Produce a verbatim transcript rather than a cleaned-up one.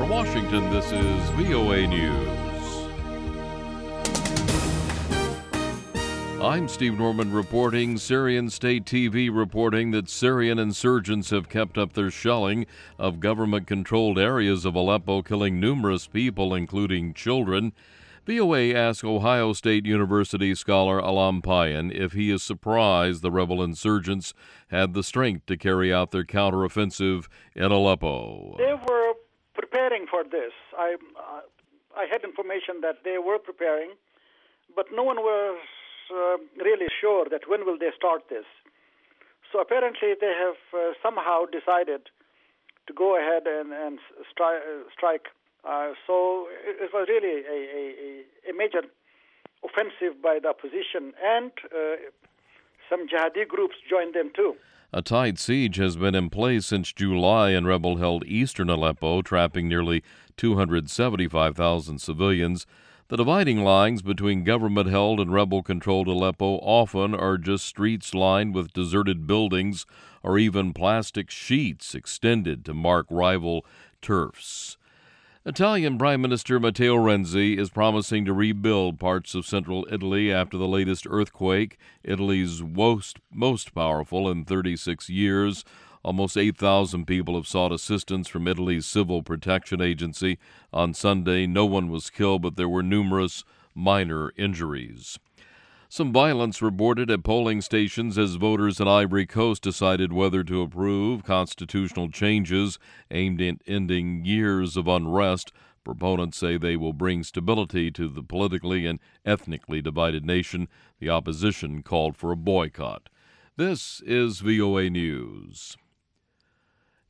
From Washington, this is V O A News. I'm Steve Norman reporting. Syrian State T V reporting that Syrian insurgents have kept up their shelling of government-controlled areas of Aleppo, killing numerous people, including children. V O A asked Ohio State University scholar Alam Payan if he is surprised the rebel insurgents had the strength to carry out their counteroffensive in Aleppo. They were preparing for this. I, uh, I had information that they were preparing, but no one was uh, really sure that when will they start this. So apparently they have uh, somehow decided to go ahead and, and stri- uh, strike. Uh, so it, it was really a, a, a major offensive by the opposition, and uh, some jihadi groups joined them too. A tight siege has been in place since July in rebel-held eastern Aleppo, trapping nearly two hundred seventy-five thousand civilians. The dividing lines between government-held and rebel-controlled Aleppo often are just streets lined with deserted buildings or even plastic sheets extended to mark rival turfs. Italian Prime Minister Matteo Renzi is promising to rebuild parts of central Italy after the latest earthquake, Italy's most, most powerful in thirty-six years. Almost eight thousand people have sought assistance from Italy's Civil Protection Agency. On Sunday, no one was killed, but there were numerous minor injuries. Some violence reported at polling stations as voters in Ivory Coast decided whether to approve constitutional changes aimed at ending years of unrest. Proponents say they will bring stability to the politically and ethnically divided nation. The opposition called for a boycott. This is V O A News.